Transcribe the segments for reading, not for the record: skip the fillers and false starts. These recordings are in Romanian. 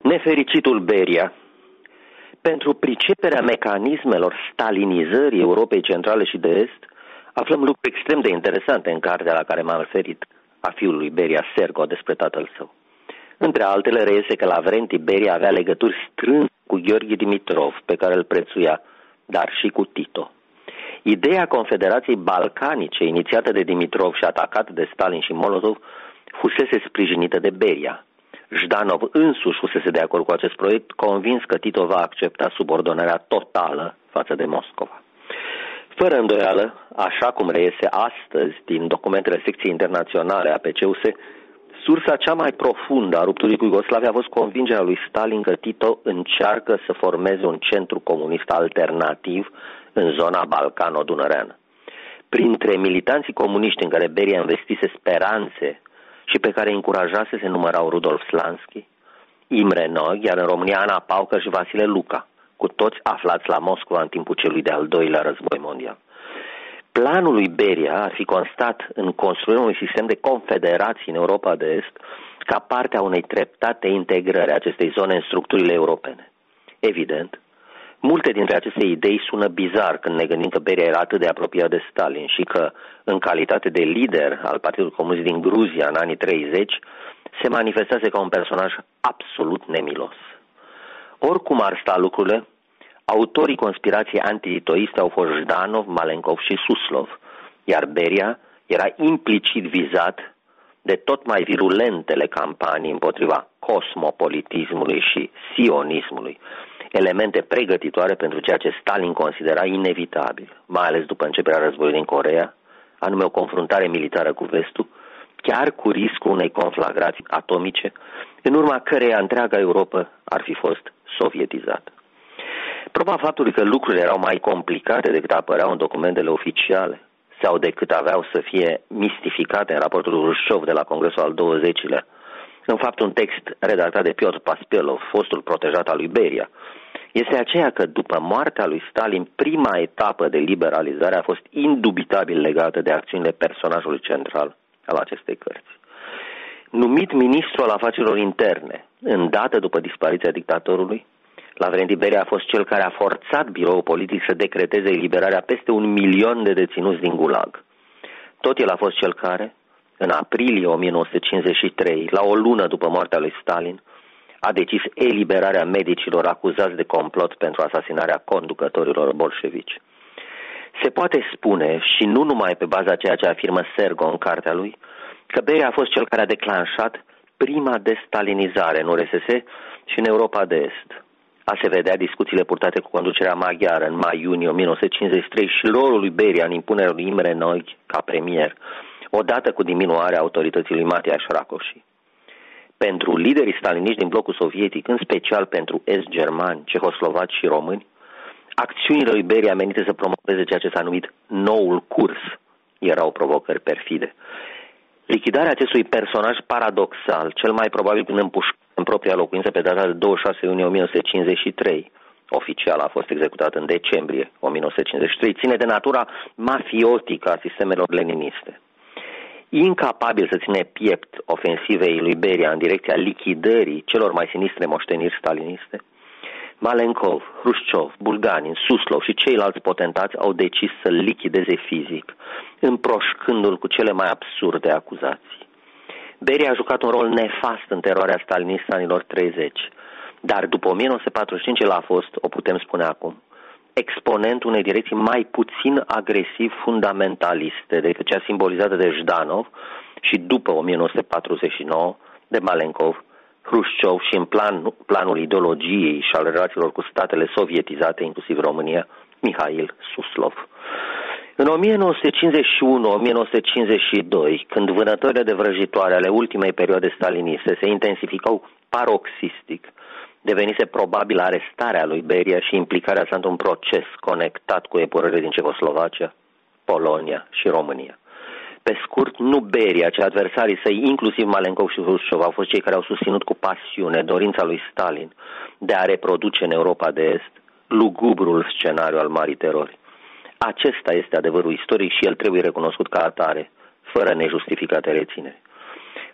Nefericitul Beria. Pentru priceperea mecanismelor stalinizării Europei Centrale și de Est, aflăm lucruri extrem de interesante în cartea la care m-am referit, a fiului Beria, Sergo, despre tatăl său. Între altele, reiese că Lavrenti Beria avea legături strânse cu Gheorghe Dimitrov, pe care îl prețuia, dar și cu Tito. Ideea Confederației Balcanice, inițiată de Dimitrov și atacată de Stalin și Molotov, fusese sprijinită de Beria. Jdanov însuși fusese de acord cu acest proiect, convins că Tito va accepta subordonarea totală față de Moscova. Fără îndoială, așa cum reiese astăzi din documentele secției internaționale a PCUS, sursa cea mai profundă a rupturii cu Iugoslavia a fost convingerea lui Stalin că Tito încearcă să formeze un centru comunist alternativ în zona balcano-dunăreană. Printre militanții comuniști în care Beria investise speranțe și pe care îi încurajase se numărau Rudolf Slansky, Imre Nagy, iar în România Ana Paucă și Vasile Luca, cu toți aflați la Moscova în timpul celui de-al doilea război mondial. Planul lui Beria ar fi constat în construirea unui sistem de confederații în Europa de Est ca parte a unei treptate integrări a acestei zone în structurile europene. Evident, multe dintre aceste idei sună bizar când ne gândim că Beria era atât de apropiat de Stalin și că, în calitate de lider al Partidului Comunist din Gruzia în anii 30, se manifestase ca un personaj absolut nemilos. Oricum ar sta lucrurile, autorii conspirației antititoiste au fost Jdanov, Malenkov și Suslov, iar Beria era implicit vizat de tot mai virulentele campanii împotriva cosmopolitismului și sionismului, elemente pregătitoare pentru ceea ce Stalin considera inevitabil, mai ales după începerea războiului din Coreea, anume o confruntare militară cu Vestul, chiar cu riscul unei conflagrații atomice, în urma căreia întreaga Europa ar fi fost sovietizată. Proba faptului că lucrurile erau mai complicate decât apăreau în documentele oficiale sau decât aveau să fie mistificate în raportul Hrușciov de la Congresul al 20-lea, în fapt un text redactat de Piotr Paspelov, fostul protejat al lui Beria, este aceea că după moartea lui Stalin, prima etapă de liberalizare a fost indubitabil legată de acțiunile personajului central al acestei cărți. Numit ministru al afacerilor interne, îndată după dispariția dictatorului, Lavrenti Beria a fost cel care a forțat biroul politic să decreteze eliberarea peste 1 milion de deținuți din Gulag. Tot el a fost cel care, în aprilie 1953, la o lună după moartea lui Stalin, a decis eliberarea medicilor acuzați de complot pentru asasinarea conducătorilor bolșevici. Se poate spune, și nu numai pe baza ceea ce afirmă Sergo în cartea lui, că Beria a fost cel care a declanșat prima destalinizare în URSS și în Europa de Est. A se vedea discuțiile purtate cu conducerea maghiară în mai-iunie 1953 și rolul lui Beria în impunerea lui Imre Nagy ca premier, odată cu diminuarea autorității lui Matias Rákosi. Pentru liderii staliniști din blocul sovietic, în special pentru est-germani, cehoslovaci și români, acțiunile lui Beria menite să promoveze ceea ce s-a numit noul curs erau provocări perfide. Lichidarea acestui personaj paradoxal, cel mai probabil prin împușcare în propria locuință pe data de 26 iunie 1953, oficial a fost executat în decembrie 1953, ține de natura mafiotică a sistemelor leniniste. Incapabil să ține piept ofensivei lui Beria în direcția lichidării celor mai sinistre moșteniri staliniste, Malenkov, Hrușciov, Bulganin, Suslov și ceilalți potentați au decis să-l lichideze fizic, împroșcându-l cu cele mai absurde acuzații. Beria a jucat un rol nefast în teroarea stalinistă anilor 30, dar după 1945 el a fost, o putem spune acum, exponent unei direcții mai puțin agresiv fundamentaliste decât cea simbolizată de Jdanov și după 1949 de Malenkov, Hrușciov și în planul ideologiei și al relațiilor cu statele sovietizate, inclusiv România, Mihail Suslov. În 1951-1952, când vânătorile de vrăjitoare ale ultimei perioade staliniste se intensificau paroxistic, devenise probabil arestarea lui Beria și implicarea sa într-un proces conectat cu epurările din Cehoslovacia, Polonia și România. Pe scurt, nu Beria, ci adversarii săi, inclusiv Malenkov și Hrușciov, au fost cei care au susținut cu pasiune dorința lui Stalin de a reproduce în Europa de Est lugubrul scenariu al Marii Terori. Acesta este adevărul istoric și el trebuie recunoscut ca atare, fără nejustificate rețineri.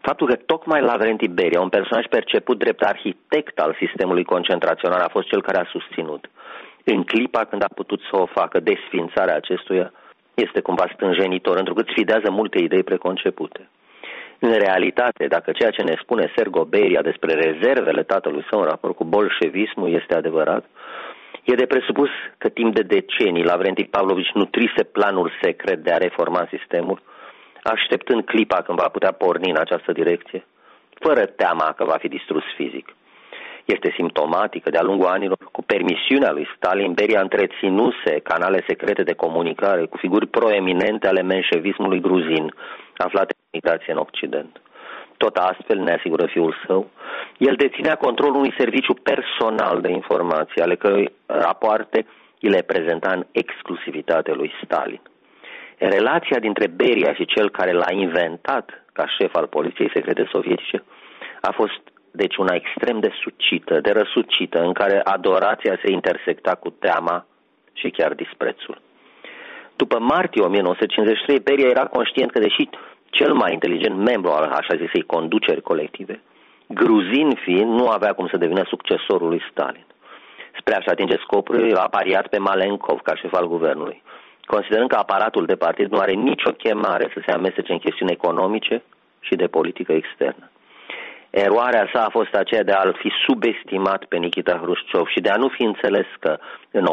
Faptul că tocmai Lavrenti Beria, un personaj perceput drept arhitect al sistemului concentrațional, a fost cel care a susținut în clipa când a putut să o facă desființarea acestuia, este cumva stânjenitor, întrucât sfidează multe idei preconcepute. În realitate, dacă ceea ce ne spune Sergo Beria despre rezervele tatălui său în raport cu bolșevismul este adevărat, e de presupus că timp de decenii Lavrenti Pavlovici nutrise planul secret de a reforma sistemul, așteptând clipa când va putea porni în această direcție, fără teama că va fi distrus fizic. Este simptomatic că de-a lungul anilor, cu permisiunea lui Stalin, Beria întreținuse canale secrete de comunicare cu figuri proeminente ale menșevismului gruzin, aflate în imitație în Occident. Tot astfel, ne asigură fiul său, el deținea controlul unui serviciu personal de informații, ale cărui rapoarte îi le prezenta în exclusivitate lui Stalin. Relația dintre Beria și cel care l-a inventat ca șef al poliției secrete sovietice a fost deci una extrem de sucită, de răsucită, în care adorația se intersecta cu teama și chiar disprețul. După martie 1953, Beria era conștient că, deși cel mai inteligent membru al așa zisei conduceri colective, gruzin fiind, nu avea cum să devină succesorul lui Stalin. Spre a-și atinge scopul, a pariat pe Malenkov ca șef al guvernului, considerând că aparatul de partid nu are nicio chemare să se amestece în chestiuni economice și de politică externă. Eroarea sa a fost aceea de a-l fi subestimat pe Nikita Hrușciov și de a nu fi înțeles că în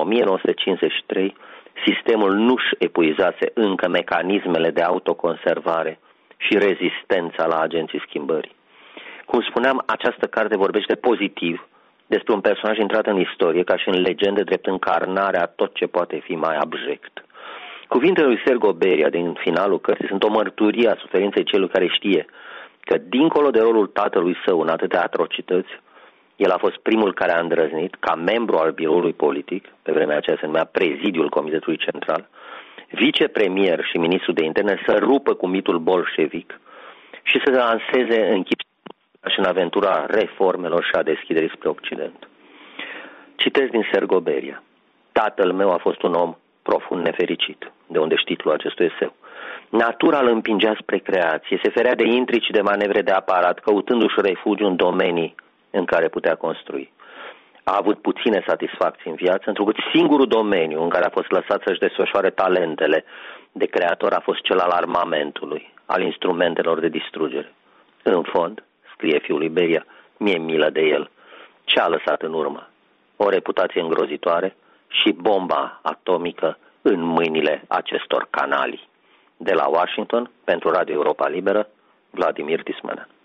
1953 sistemul nu-și epuizase încă mecanismele de autoconservare și rezistența la agenții schimbării. Cum spuneam, această carte vorbește pozitiv despre un personaj intrat în istorie ca și în legendă drept încarnarea tot ce poate fi mai abject. Cuvintele lui Sergo Beria din finalul cărții sunt o mărturie a suferinței celui care știe că, dincolo de rolul tatălui său în atâtea atrocități, el a fost primul care a îndrăznit, ca membru al biroului politic, pe vremea aceea se numea Prezidiul Comitetului Central, vicepremier și ministru de interne, să rupă cu mitul bolșevic și să lanseze în chip și în aventura reformelor și a deschiderii spre Occident. Citesc din Sergo Beria. Tatăl meu a fost un om profund nefericit, de unde și titlul acestui eseu. Natura îl împingea spre creație, se ferea de intrici și de manevre de aparat, căutându-și refugiu în domenii în care putea construi. A avut puține satisfacții în viață, întrucât singurul domeniu în care a fost lăsat să-și desfășoare talentele de creator a fost cel al armamentului, al instrumentelor de distrugere. În fond, scrie fiul lui Beria, mi-e milă de el. Ce a lăsat în urmă? O reputație îngrozitoare și bomba atomică în mâinile acestor canali. De la Washington, pentru Radio Europa Liberă, Vladimir Tismanean.